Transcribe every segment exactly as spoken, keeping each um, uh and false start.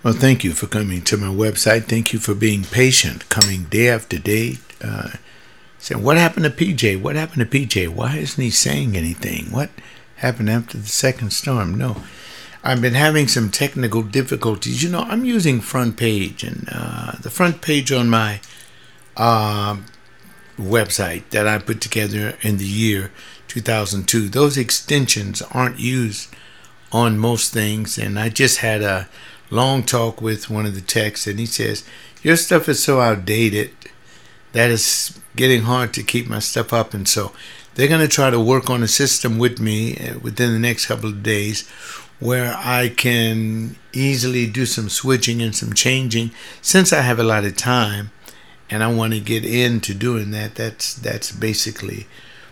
Well, thank you for coming to my website. Thank you for being patient, coming day after day. Uh, saying, what happened to P J? What happened to P J? Why isn't he saying anything? What happened after the second storm? No. I've been having some technical difficulties. You know, I'm using Front Page, and uh, the front page on my uh, website that I put together in the year two thousand two, those extensions aren't used on most things, and I just had a long talk with one of the techs, and he says, your stuff is so outdated that it's getting hard to keep my stuff up, and so they're going to try to work on a system with me within the next couple of days where I can easily do some switching and some changing. Since I have a lot of time and I want to get into doing that, that's that's basically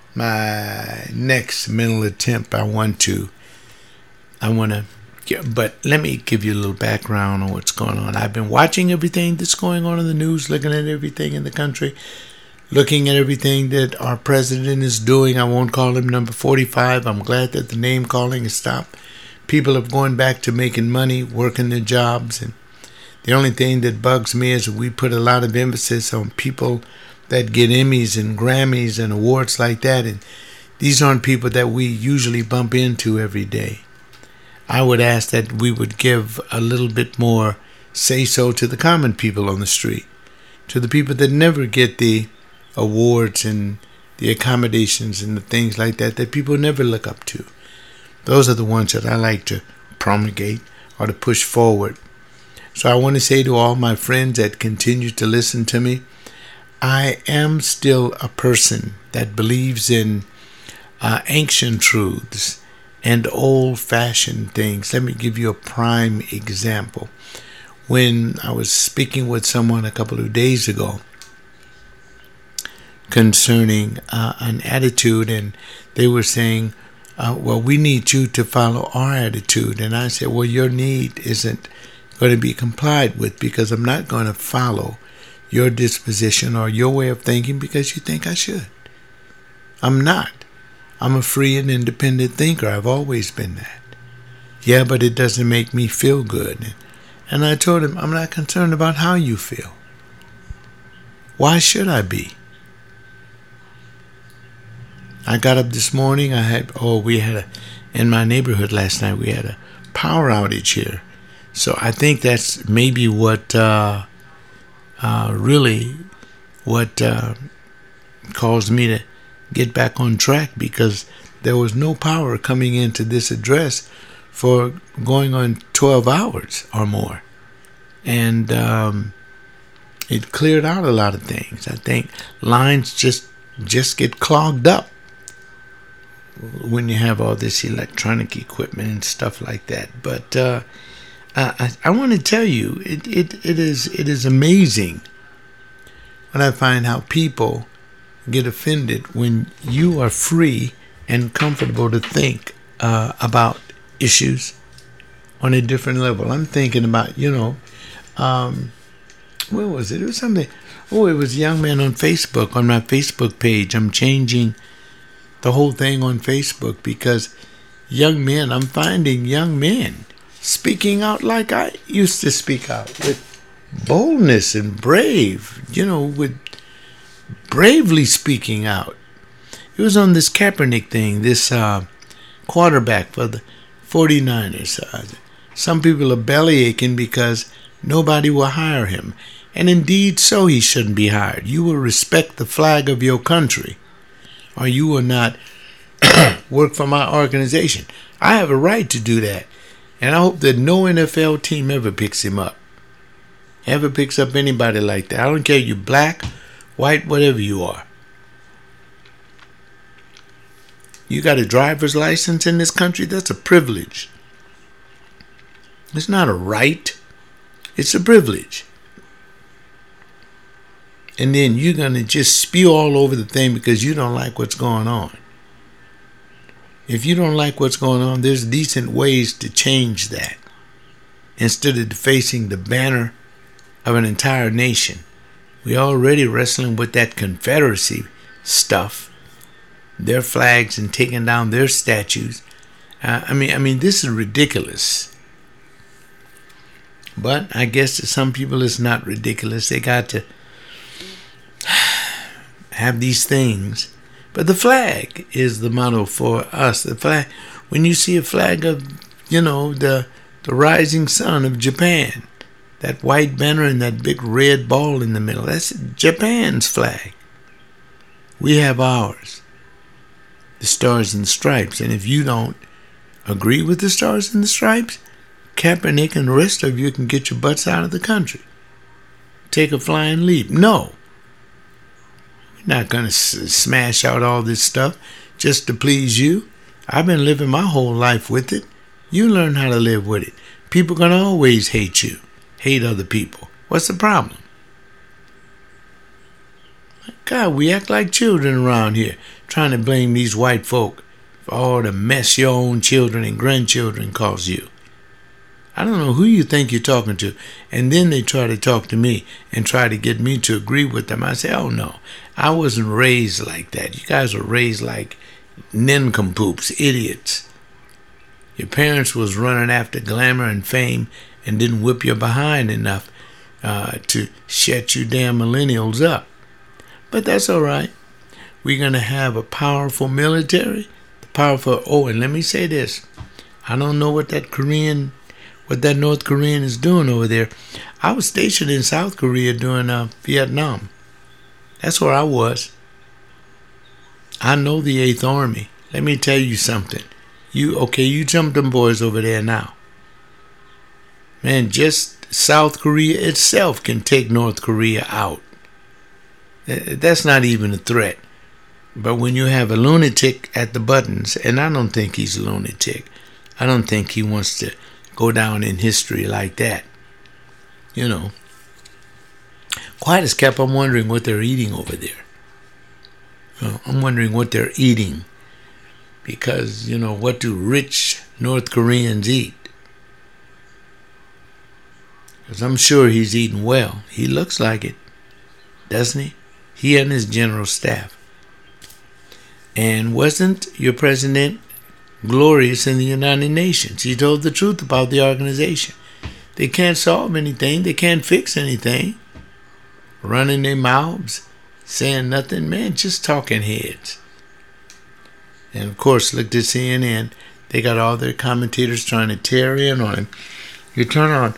my next mental attempt. I want to I want to Yeah, but let me give you a little background on what's going on. I've been watching everything that's going on in the news, looking at everything in the country, looking at everything that our president is doing. I won't call him number forty-five. I'm glad that the name calling has stopped. People are going back to making money, working their jobs. And the only thing that bugs me is we put a lot of emphasis on people that get Emmys and Grammys and awards like that. And these aren't people that we usually bump into every day. I would ask that we would give a little bit more say-so to the common people on the street, to the people that never get the awards and the accommodations and the things like that that people never look up to. Those are the ones that I like to promulgate or to push forward. So I want to say to all my friends that continue to listen to me, I am still a person that believes in uh, ancient truths and old-fashioned things. Let me give you a prime example. When I was speaking with someone a couple of days ago concerning uh, an attitude, and they were saying, uh, well, we need you to follow our attitude. And I said, well, your need isn't going to be complied with, because I'm not going to follow your disposition or your way of thinking because you think I should. I'm not. I'm a free and independent thinker. I've always been that. Yeah, but it doesn't make me feel good. And I told him, I'm not concerned about how you feel. Why should I be? I got up this morning. I had, oh, we had a, in my neighborhood last night, we had a power outage here. So I think that's maybe what, uh, uh, really, what uh, caused me to get back on track, because there was no power coming into this address for going on twelve hours or more. And um, it cleared out a lot of things. I think lines just just get clogged up when you have all this electronic equipment and stuff like that. But uh, I, I want to tell you, it, it, it is it is amazing when I find how people get offended when you are free and comfortable to think uh, about issues on a different level. I'm thinking about, you know, um, where was it? It was something. Oh, it was a young man on Facebook, on my Facebook page. I'm changing the whole thing on Facebook because young men, I'm finding young men speaking out like I used to speak out, with boldness and brave, you know, with bravely speaking out. It was on this Kaepernick thing, this uh, quarterback for the forty-niners. Uh, some people are belly aching because nobody will hire him. And indeed, so he shouldn't be hired. You will respect the flag of your country, or you will not work for my organization. I have a right to do that. And I hope that no N F L team ever picks him up. Ever picks up anybody like that. I don't care if you're black, white, whatever you are. You got a driver's license in this country? That's a privilege. It's not a right. It's a privilege. And then you're going to just spew all over the thing because you don't like what's going on. If you don't like what's going on, there's decent ways to change that. Instead of defacing the banner of an entire nation. We're already wrestling with that Confederacy stuff. Their flags and taking down their statues. Uh, I mean, I mean, this is ridiculous. But I guess to some people it's not ridiculous. They got to have these things. But the flag is the motto for us. The flag, when you see a flag of, you know, the the rising sun of Japan, that white banner and that big red ball in the middle, that's Japan's flag. We have ours, the Stars and Stripes. And if you don't agree with the Stars and the Stripes, Kaepernick and the rest of you can get your butts out of the country. Take a flying leap. No. We're not going to s- smash out all this stuff just to please you. I've been living my whole life with it. You learn how to live with it. People are going to always hate you, hate other people. What's the problem? God, we act like children around here, trying to blame these white folk for all the mess your own children and grandchildren cause you. I don't know who you think you're talking to. And then they try to talk to me and try to get me to agree with them. I say, oh no, I wasn't raised like that. You guys were raised like nincompoops, idiots. Your parents was running after glamour and fame and didn't whip your behind enough uh, to shut you damn millennials up. But that's all right. We're going to have a powerful military. The powerful. Oh, and let me say this. I don't know what that Korean, what that North Korean is doing over there. I was stationed in South Korea during uh, Vietnam. That's where I was. I know the Eighth Army. Let me tell you something. You okay? You jump them boys over there now. Man, just South Korea itself can take North Korea out. That's not even a threat. But when you have a lunatic at the buttons, and I don't think he's a lunatic. I don't think he wants to go down in history like that. You know. Quiet as kept, I'm wondering what they're eating over there. You know, I'm wondering what they're eating. Because, you know, what do rich North Koreans eat? Because I'm sure he's eating well. He looks like it, doesn't he? He and his general staff. And wasn't your president glorious in the United Nations? He told the truth about the organization. They can't solve anything. They can't fix anything. Running their mouths, saying nothing. Man, just talking heads. And of course, look at C N N. They got all their commentators trying to tear in on him. You turn on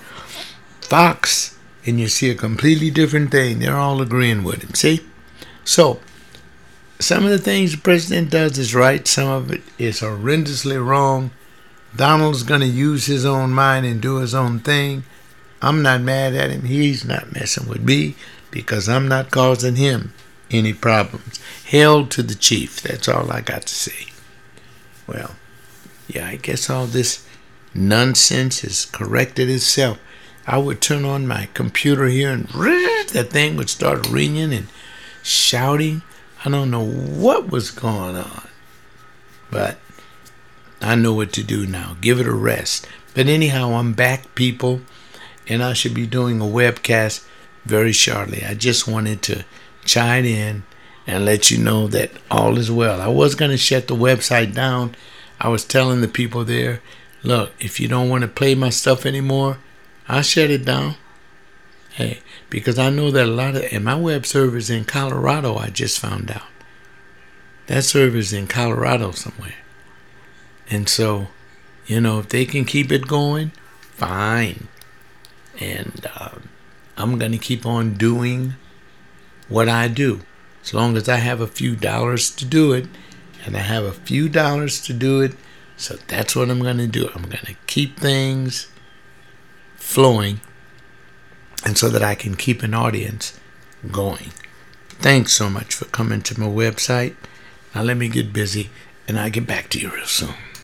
Fox and you see a completely different thing. They're all agreeing with him. See? So, some of the things the president does is right. Some of it is horrendously wrong. Donald's going to use his own mind and do his own thing. I'm not mad at him. He's not messing with me because I'm not causing him any problems. Hail to the chief. That's all I got to say. Well, yeah, I guess all this nonsense has corrected itself. I would turn on my computer here and that thing would start ringing and shouting. I don't know what was going on. But I know what to do now. Give it a rest. But anyhow, I'm back, people. And I should be doing a webcast very shortly. I just wanted to chime in and let you know that all is well. I was going to shut the website down. I was telling the people there, look, if you don't want to play my stuff anymore, I'll shut it down. Hey, because I know that a lot of, and my web server's in Colorado, I just found out. That server's in Colorado somewhere. And so, you know, if they can keep it going, fine. And uh, I'm going to keep on doing what I do. As long as I have a few dollars to do it, and I have a few dollars to do it, so that's what I'm going to do. I'm going to keep things flowing, and so that I can keep an audience going. Thanks so much for coming to my website. Now let me get busy, and I'll get back to you real soon.